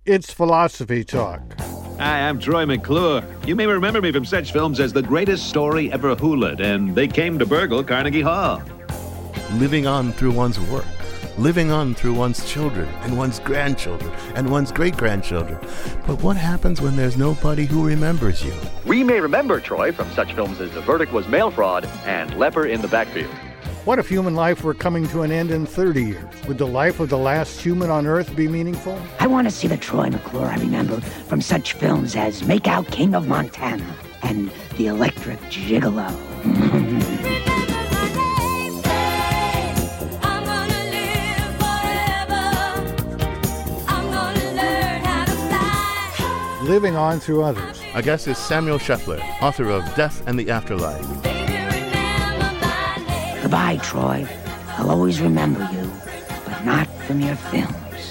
It's Philosophy Talk. Hi, I'm Troy McClure. You may remember me from such films as The Greatest Story Ever Hoolit and They Came to Burgle Carnegie Hall. Living on through one's work, living on through one's children and one's grandchildren and one's great-grandchildren. But what happens when there's nobody who remembers you? We may remember Troy from such films as The Verdict Was Mail Fraud and Leper in the Backfield. What if human life were coming to an end in 30 years? Would the life of the last human on Earth be meaningful? I want to see the Troy McClure I remember from such films as Makeout King of Montana and The Electric Gigolo. Living on through others. Our guest is Samuel Scheffler, author of Death and the Afterlife. Goodbye, Troy. I'll always remember you, but not from your films.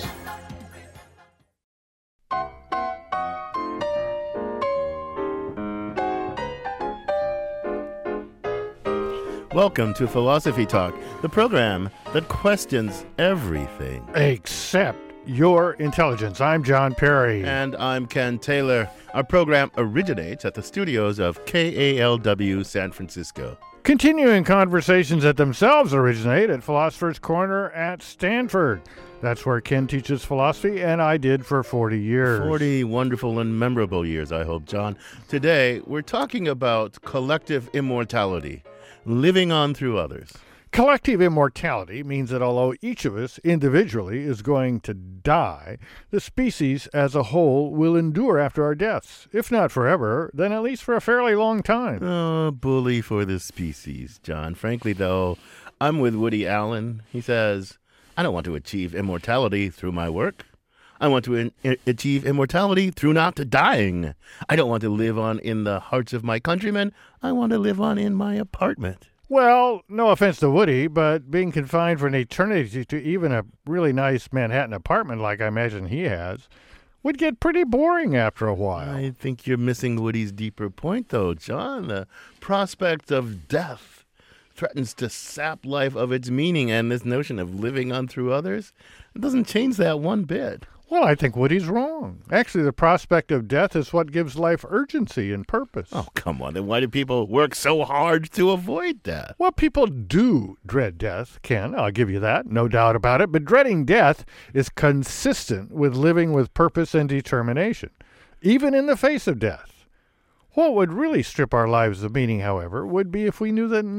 Welcome to Philosophy Talk, the program that questions everything. Except your intelligence. I'm John Perry. And I'm Ken Taylor. Our program originates at the studios of KALW San Francisco. Continuing conversations that themselves originate at Philosopher's Corner at Stanford. That's where Ken teaches philosophy, and I did for 40 years. 40 wonderful and memorable years, I hope, John. Today, we're talking about collective immortality, living on through others. Collective immortality means that although each of us individually is going to die, the species as a whole will endure after our deaths. If not forever, then at least for a fairly long time. Oh, bully for the species, John. Frankly, though, I'm with Woody Allen. He says, I don't want to achieve immortality through my work. I want to achieve immortality through not dying. I don't want to live on in the hearts of my countrymen. I want to live on in my apartment. Well, no offense to Woody, but being confined for an eternity to even a really nice Manhattan apartment like I imagine he has would get pretty boring after a while. I think you're missing Woody's deeper point, though, John. The prospect of death threatens to sap life of its meaning, and this notion of living on through others, it doesn't change that one bit. Well, I think Woody's wrong. Actually, the prospect of death is what gives life urgency and purpose. Oh, come on. Then why do people work so hard to avoid death? Well, people do dread death, Ken. I'll give you that. No doubt about it. But dreading death is consistent with living with purpose and determination, even in the face of death. What would really strip our lives of meaning, however, would be if we knew that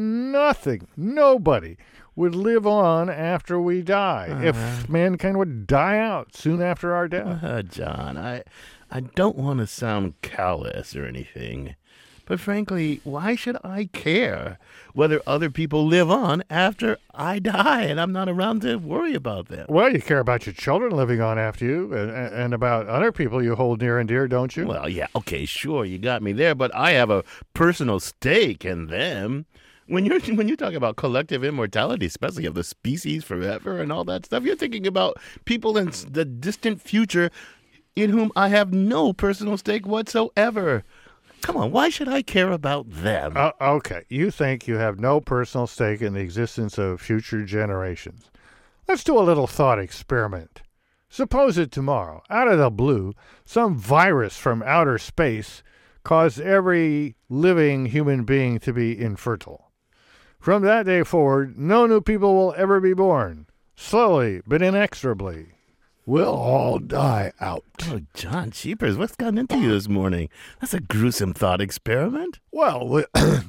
nobody would live on after we die, if mankind would die out soon after our death. John, I don't want to sound callous or anything, but frankly, why should I care whether other people live on after I die and I'm not around to worry about them? Well, you care about your children living on after you and about other people you hold near and dear, don't you? Well, yeah, okay, sure, you got me there, but I have a personal stake in them. When you talk about collective immortality, especially of the species forever and all that stuff, you're thinking about people in the distant future in whom I have no personal stake whatsoever. Come on, why should I care about them? Okay, you think you have no personal stake in the existence of future generations. Let's do a little thought experiment. Suppose that tomorrow, out of the blue, some virus from outer space caused every living human being to be infertile. From that day forward, no new people will ever be born. Slowly, but inexorably, we'll all die out. Oh, John Cheapers, what's gotten into you this morning? That's a gruesome thought experiment. Well,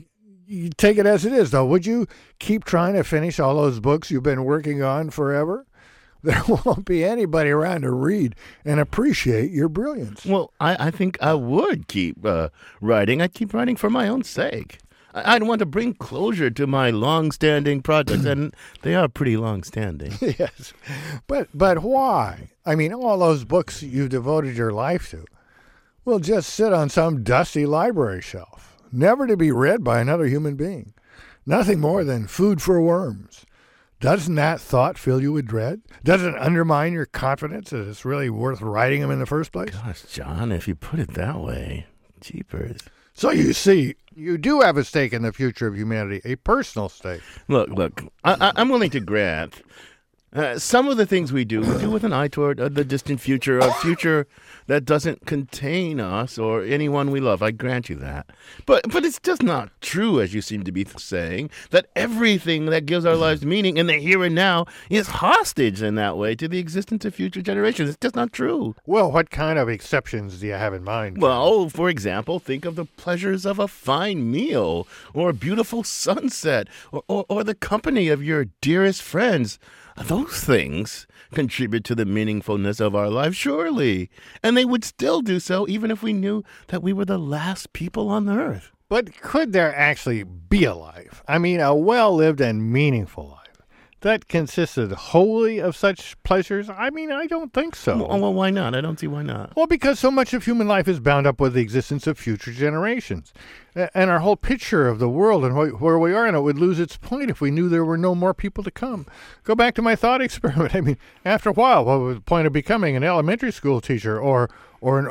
you take it as it is, though. Would you keep trying to finish all those books you've been working on forever? There won't be anybody around to read and appreciate your brilliance. Well, I think I would keep writing. I'd keep writing for my own sake. I'd want to bring closure to my long-standing projects, and they are pretty long-standing. Yes, but why? I mean, all those books you've devoted your life to will just sit on some dusty library shelf, never to be read by another human being. Nothing more than food for worms. Doesn't that thought fill you with dread? Doesn't it undermine your confidence that it's really worth writing them in the first place? Gosh, John, if you put it that way, jeepers. So you see, you do have a stake in the future of humanity, a personal stake. Look, I'm willing to grant Some of the things we do with an eye toward the distant future, a future that doesn't contain us or anyone we love. I grant you that. But it's just not true, as you seem to be saying, that everything that gives our lives meaning in the here and now is hostage in that way to the existence of future generations. It's just not true. Well, what kind of exceptions do you have in mind? Well, for example, think of the pleasures of a fine meal or a beautiful sunset or the company of your dearest friends. Those things contribute to the meaningfulness of our lives, surely. And they would still do so even if we knew that we were the last people on the earth. But could there actually be a life? I mean, a well-lived and meaningful life that consisted wholly of such pleasures? I mean, I don't think so. Well, why not? I don't see why not. Well, because so much of human life is bound up with the existence of future generations. And our whole picture of the world and where we are in it would lose its point if we knew there were no more people to come. Go back to my thought experiment. I mean, after a while, what was the point of becoming an elementary school teacher or an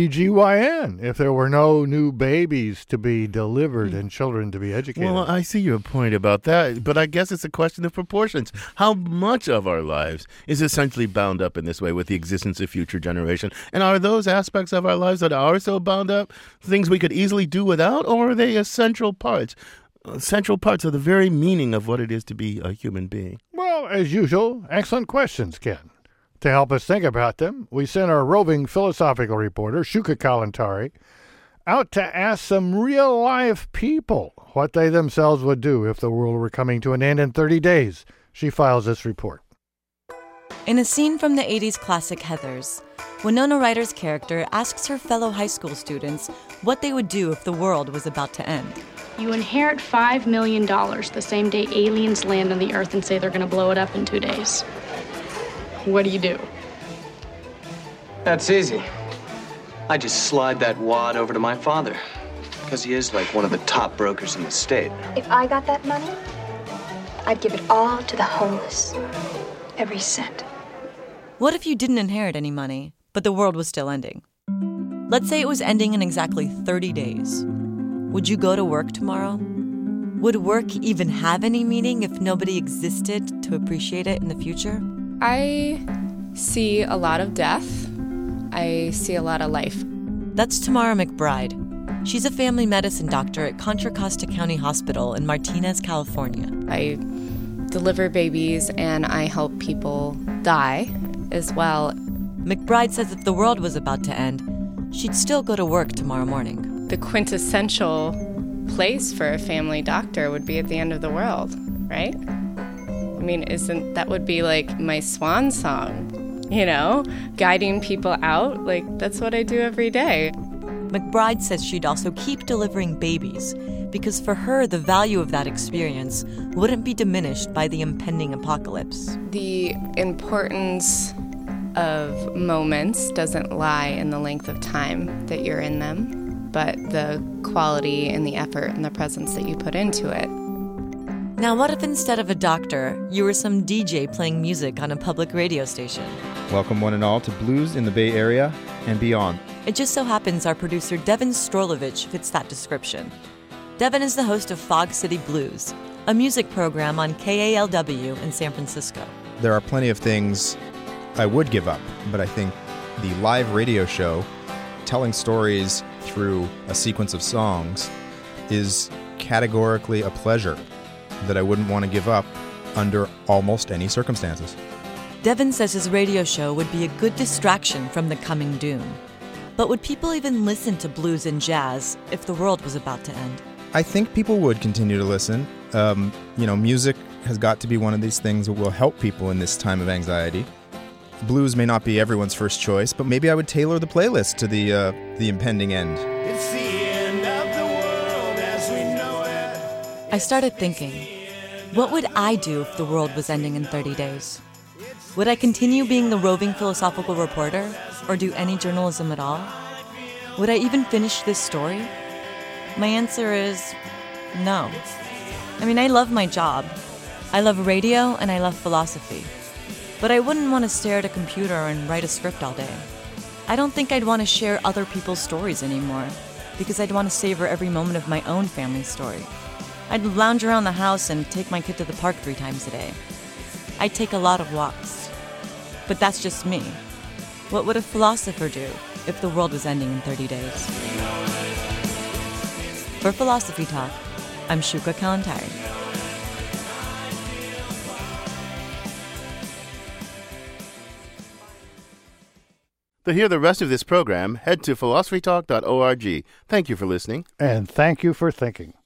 OBGYN if there were no new babies to be delivered and children to be educated? Well, I see your point about that, but I guess it's a question of proportions. How much of our lives is essentially bound up in this way with the existence of future generation? And are those aspects of our lives that are so bound up things we could easily do without, or are they essential parts of the very meaning of what it is to be a human being? Well, as usual, excellent questions, Ken. To help us think about them, we sent our roving philosophical reporter, Shuka Kalantari, out to ask some real-life people what they themselves would do if the world were coming to an end in 30 days. She files this report. In a scene from the 80s classic Heathers, Winona Ryder's character asks her fellow high school students what they would do if the world was about to end. You inherit $5 million the same day aliens land on the Earth and say they're going to blow it up in 2 days. What do you do? That's easy. I just slide that wad over to my father, because he is like one of the top brokers in the state. If I got that money, I'd give it all to the homeless. Every cent. What if you didn't inherit any money, but the world was still ending? Let's say it was ending in exactly 30 days. Would you go to work tomorrow? Would work even have any meaning if nobody existed to appreciate it in the future? I see a lot of death. I see a lot of life. That's Tamara McBride. She's a family medicine doctor at Contra Costa County Hospital in Martinez, California. I deliver babies and I help people die as well. McBride says if the world was about to end, she'd still go to work tomorrow morning. The quintessential place for a family doctor would be at the end of the world, right? I mean, that would be like my swan song, guiding people out. Like, that's what I do every day. McBride says she'd also keep delivering babies because for her, the value of that experience wouldn't be diminished by the impending apocalypse. The importance of moments doesn't lie in the length of time that you're in them, but the quality and the effort and the presence that you put into it. Now, what if instead of a doctor, you were some DJ playing music on a public radio station? Welcome one and all to Blues in the Bay Area and beyond. It just so happens our producer Devin Strolovich fits that description. Devin is the host of Fog City Blues, a music program on KALW in San Francisco. There are plenty of things I would give up, but I think the live radio show, telling stories through a sequence of songs, is categorically a pleasure that I wouldn't want to give up under almost any circumstances. Devin says his radio show would be a good distraction from the coming doom. But would people even listen to blues and jazz if the world was about to end? I think people would continue to listen. Music has got to be one of these things that will help people in this time of anxiety. Blues may not be everyone's first choice, but maybe I would tailor the playlist to the impending end. It's the end of the world as we know it. I started thinking, what would I do if the world was ending in 30 days? Would I continue being the roving philosophical reporter, or do any journalism at all? Would I even finish this story? My answer is no. I mean, I love my job. I love radio and I love philosophy. But I wouldn't want to stare at a computer and write a script all day. I don't think I'd want to share other people's stories anymore, because I'd want to savor every moment of my own family story. I'd lounge around the house and take my kid to the park 3 times a day. I'd take a lot of walks. But that's just me. What would a philosopher do if the world was ending in 30 days? For Philosophy Talk, I'm Shuka Kalantari. To hear the rest of this program, head to philosophytalk.org. Thank you for listening. And thank you for thinking.